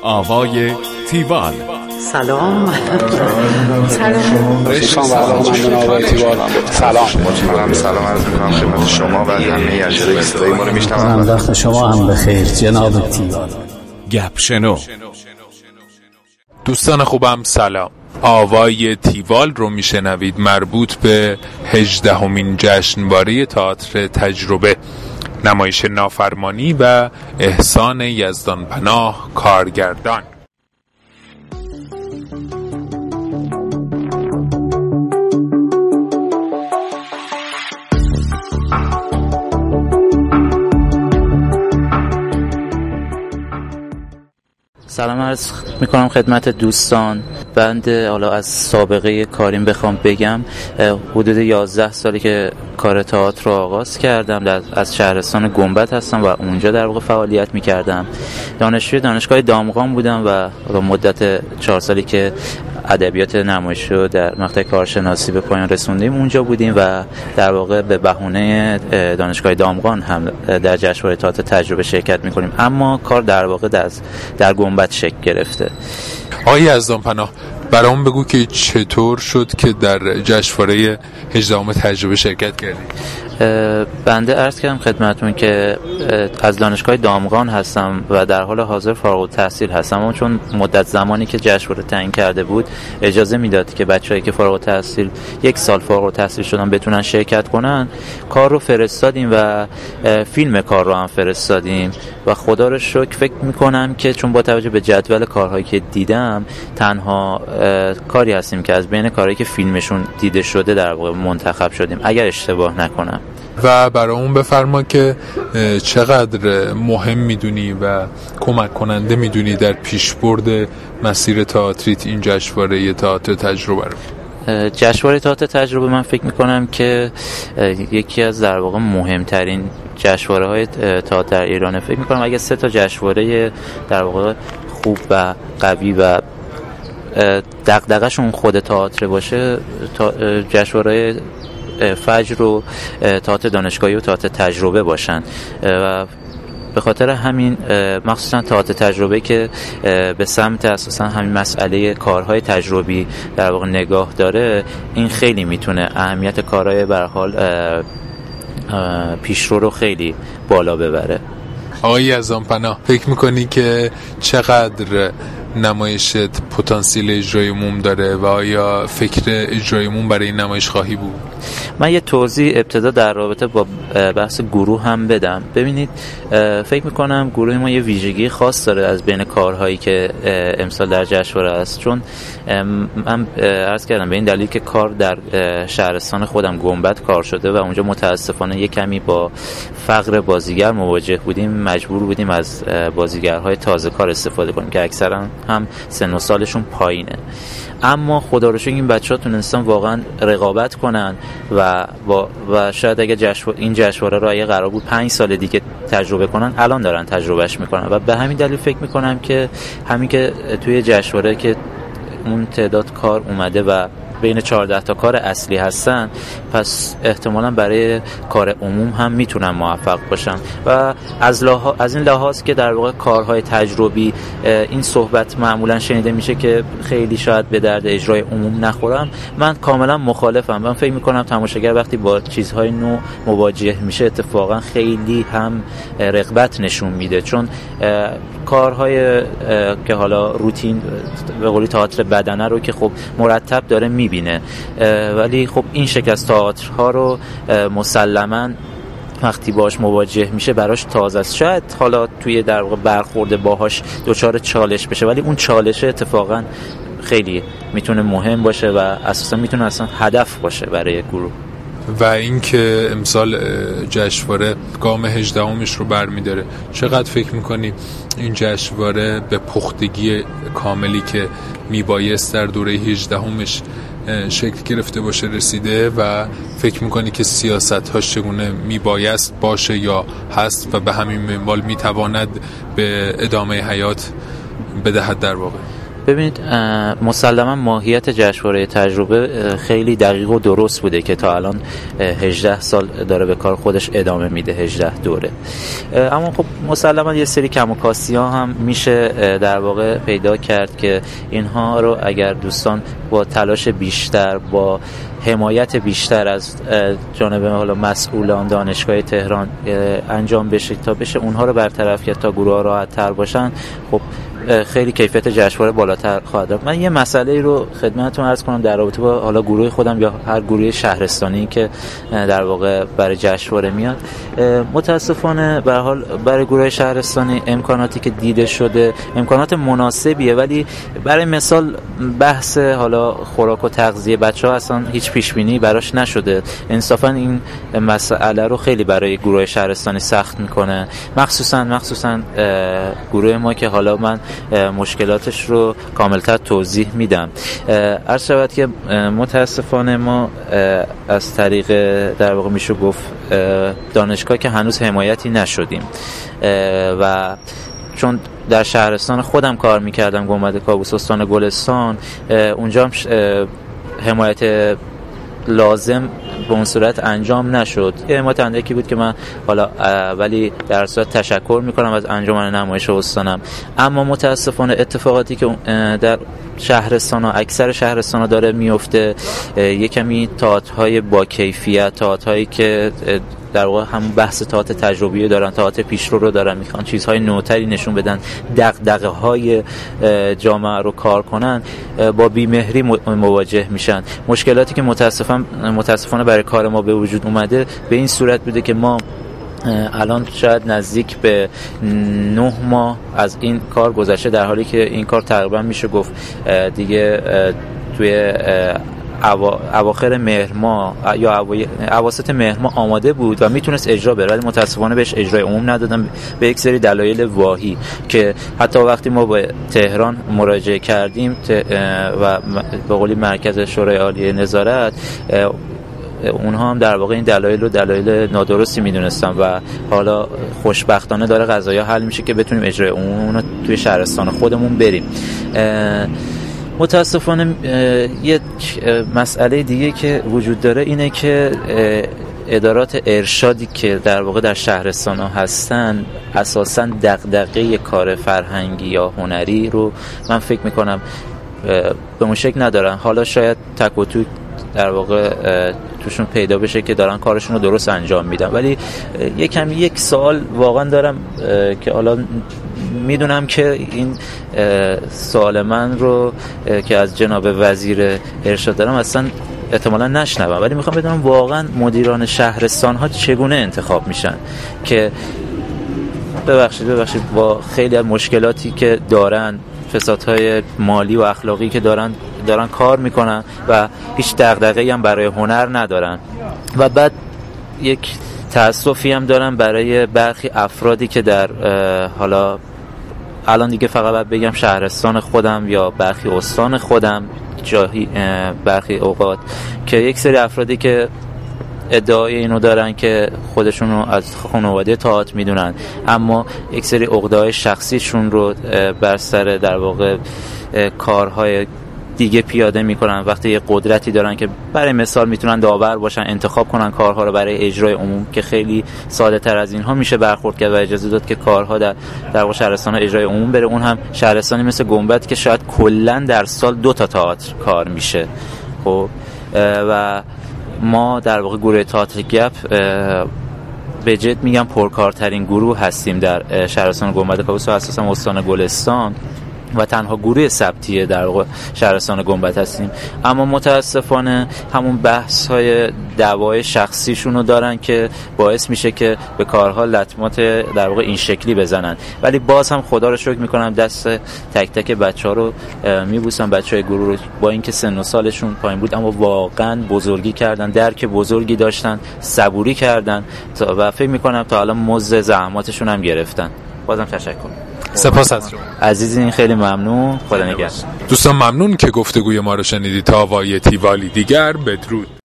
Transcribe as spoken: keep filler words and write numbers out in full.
آوای تیوال. سلام. سلام. سلام. سلام. سلام عرض می‌کنم خدمت شما و همه اجرای صدای ما رو میشنوم. وقت شما هم بخیر جناب تیوال. گپ شنو. دوستان خوبم سلام. آوای تیوال رو میشنوید، مربوط به هجدهمین جشنواره تئاتر تجربه، نمایش نافرمانی و احسان یزدانپناه کارگردان. سلام عرض میکنم خدمت دوستان. بنده حالا از سابقه کاریم بخوام بگم، حدود یازده سالی که کار تئاتر رو آغاز کردم. از شهرستان گنبد هستم و اونجا در واقع فعالیت میکردم. دانشجوی دانشگاه دامغان بودم و به مدت چهار سالی که ادبیات نمایشی رو در مقطع کارشناسی به پایان رسوندیم اونجا بودیم و در واقع به بهونه دانشگاه دامغان هم در جشنواره تئاتر تجربه شرکت میکنیم، اما کار در واقع در, در گنبد شکل گرفته. آقای یزدانپناه، برام بگو که چطور شد که در جشنواره هجدهم تجربه شرکت کردی؟ بنده عرض کردم خدمتون که از دانشگاه دامغان هستم و در حال حاضر فارغ التحصیل هستم، اما چون مدت زمانی که جشنواره تعیین کرده بود اجازه میداد که بچه‌ای که فارغ التحصیل یک سال فارغ التحصیل شدن بتونن شرکت کنن، کار رو فرستادیم و فیلم کار رو هم فرستادیم و خدا رو شکر فکر میکنم که چون با توجه به جدول کارهایی که دیدم تنها کاری هستیم که از بین کارهایی که فیلمشون دیده شده در واقع منتخب شدیم اگر اشتباه نکنم. و برامون بفرما که چقدر مهم میدونی و کمک کننده میدونی در پیشبرد مسیر تئاتریت این جشنواره تئاتر تجربه رو؟ جشنواره تئاتر تجربه من فکر میکنم که یکی از در واقع مهمترین جشنواره های تئاتر در ایرانه. فکر میکنم اگه سه تا جشنواره در واقع خوب و قوی و دغدغه‌شون خود تئاتر باشه، جشنواره فجر و تئاتر دانشگاهی و تئاتر تجربه باشن و به خاطر همین مخصوصا تئاتر تجربه که به سمت اساسا همین مسئله کارهای تجربی در واقع نگاه داره، این خیلی میتونه اهمیت کارهای به هر حال پیشرو رو خیلی بالا ببره. آقای یزدانپناه، فکر میکنی که چقدر نمایشت پتانسیل اجرای عموم داره و آیا فکر اجرای عموم برای این نمایش خواهی بود؟ من یه توضیح ابتدا در رابطه با بحث گروه هم بدم. ببینید، فکر میکنم گروه ما یه ویژگی خاص داره از بین کارهایی که امسال در جشنواره است، چون من عرض کردم به این دلیل که کار در شهرستان خودم گنبد کار شده و اونجا متاسفانه یه کمی با فقر بازیگر مواجه بودیم، مجبور بودیم از بازیگرهای تازه کار استفاده کنیم که اکثرا هم سن و سالشون پایینه. اما خدا رو شکر این بچه‌ها تونستن واقعا رقابت کنن و با و شاید اگه جشنواره این جشنواره رو اگه قرار بود پنج سال دیگه تجربه کنن الان دارن تجربهش میکنن و به همین دلیل فکر میکنم که همین که توی جشنواره که اون تعداد کار اومده و بین چهارده تا کار اصلی هستن، پس احتمالاً برای کار عموم هم میتونن موفق باشن و از لحاظ از این لحاظ که در واقع کارهای تجربی این صحبت معمولاً شنیده میشه که خیلی شاید به درد اجرای عموم نخورم، من کاملا مخالفم. من فکر میکنم تماشاگر وقتی با چیزهای نو مواجه میشه اتفاقا خیلی هم رغبت نشون میده، چون کارهای که حالا روتین به قولی تئاتر بدنه رو که خب مرتب داره میبینه، ولی خب این شکست تئاترها رو مسلماً وقتی باش مواجه میشه براش تازه است. شاید حالا توی در واقع برخورد باهاش دچار چالش بشه، ولی اون چالش اتفاقاً خیلی میتونه مهم باشه و اساساً میتونه اصلا هدف باشه برای گروه. و اینکه امسال جشنواره گام هجدهمش رو برمی‌داره، چقدر فکر می‌کنی این جشنواره به پختگی کاملی که میبایست در دوره هجدهمش شکل گرفته باشه رسیده و فکر می‌کنی که سیاست‌هاش چگونه میبایست باشه یا هست و به همین منوال میتواند به ادامه حیات بدهد در واقع؟ ببینید مسلما ماهیت جشنواره تجربه خیلی دقیق و درست بوده که تا الان هجده سال داره به کار خودش ادامه میده، هجده دوره. اما خب مسلما یه سری کم و کاستی ها هم میشه در واقع پیدا کرد که اینها رو اگر دوستان با تلاش بیشتر، با حمایت بیشتر از جانب حالا مسئولان دانشگاه تهران انجام بشه تا بشه اونها رو برطرف کرد تا گروه ها راحت تر باشن، خب خیلی کیفیت جشنواره بالاتر خواهد رفت. من یه مسئله رو خدمتتون عرض کنم در رابطه با حالا گروه خودم یا هر گروه شهرستانی که در واقع برای جشنواره میاد. متاسفانه به هر حال برای گروه شهرستانی امکاناتی که دیده شده امکانات مناسبیه، ولی برای مثال بحث حالا خوراک و تغذیه بچه‌ها اصلا هیچ پیش بینی براش نشده. انصافا این مسئله رو خیلی برای گروه شهرستانی سخت میکنه، مخصوصا مخصوصا گروه ما که حالا من مشکلاتش رو کاملتر توضیح میدم. عرض شود که متاسفانه ما از طریق در واقع میشه گفت دانشگاه که هنوز حمایتی نشدیم و چون در شهرستان خودم کار میکردم، گنبد کاووس استان گلستان، اونجا هم حمایت لازم به اون صورت انجام نشد. یه حمایت اندکی بود که من حالا ولی در صورت تشکر میکنم از انجمن نمایش استانم. اما متاسفانه اتفاقاتی که در شهرستان ها اکثر شهرستان ها داره میفته، یه کمی تئاترهای با کیفیت، تئاترهایی که در واقع هم بحث تئاتر تجربی دارن، تئاتر پیشرو رو دارن، میخوان چیزهای نوتری نشون بدن، دغدغه های جامعه رو کار کنن، با بیمهری مواجه میشن. مشکلاتی که متاسفانه متاسفانه برای کار ما به وجود اومده به این صورت بوده که ما الان شاید نزدیک به نه ماه از این کار گذشته، در حالی که این کار تقریبا میشه گفت دیگه توی اوا... اواخر مهر ماه یا اواسط مهر ماه آماده بود و میتونست اجرا بره، ولی متاسفانه بهش اجرای عموم ندادن به یک سری دلایل واهی که حتی وقتی ما به تهران مراجعه کردیم ت... و به قولی مرکز شورای عالی نظارت، اونها هم در واقع این دلایل رو دلایل نادرستی میدونستن و حالا خوشبختانه داره قضایا حل میشه که بتونیم اجرای عموم رو توی شهرستان خودمون بریم. متاسفانه یک مسئله دیگه که وجود داره اینه که ادارات ارشادی که در واقع در شهرستان ها هستن اساساً دغدغه کار فرهنگی یا هنری رو من فکر میکنم به اون شکل ندارن. حالا شاید تک و توک در واقع توشون پیدا بشه که دارن کارشون رو درست انجام میدن، ولی یکم یک سوال واقعا دارم که حالا میدونم که این سوال من رو که از جناب وزیر ارشاد دارم اصلا احتمالا نشنوم، ولی میخوام بدونم واقعا مدیران شهرستان ها چگونه انتخاب میشن که ببخشید ببخشید با خیلی از مشکلاتی که دارن، فسادهای مالی و اخلاقی که دارن دارن کار میکنن و هیچ دغدغه‌ای هم برای هنر ندارن. و بعد یک تأسفی هم دارم برای برخی افرادی که در حالا الان دیگه فقط باید بگم شهرستان خودم یا برخی استان خودم جاهی برخی اوقات که یک سری افرادی که ادعای اینو دارن که خودشونو از خانواده تئاتر میدونن، اما یک سری عقده‌های شخصیشون رو بر سر در واقع کارهای دیگه پیاده میکنن. وقتی یه قدرتی دارن که برای مثال میتونن داور باشن، انتخاب کنن کارها رو برای اجرای عموم که خیلی ساده تر از اینها میشه برخورد کرد و اجازه داد که کارها در در واقع شهرستان اجرای عموم بره، اون هم شهرستانی مثل گنبد که شاید کلا در سال دو تا تئاتر کار میشه. خب و ما در واقع گروه تئاتر گپ به جد میگم پرکارترین گروه هستیم در شهرستان گنبد کاووس و اساسا استان گلستان و تنها گروه ثبتیه در واقع شهرستان گنبد هستیم. اما متاسفانه همون بحث های دعوای شخصیشون رو دارن که باعث میشه که به کارها لطمات در واقع این شکلی بزنن، ولی باز هم خدا رو شکر میکنم دست تک تک بچه ها رو میبوسم، بچه های گروه رو، با اینکه سن و سالشون پایین بود اما واقعا بزرگی کردن، درک بزرگی داشتن، صبوری کردن و فکر میکنم تا الان مزد زحماتشون هم گرفتن. بازم تشکر. سپاس از شما عزیزین، خیلی ممنون. خدا نگهدار. دوستان ممنون که گفتگوی ما رو شنیدید. تا وای تیوالی دیگر، بدرود.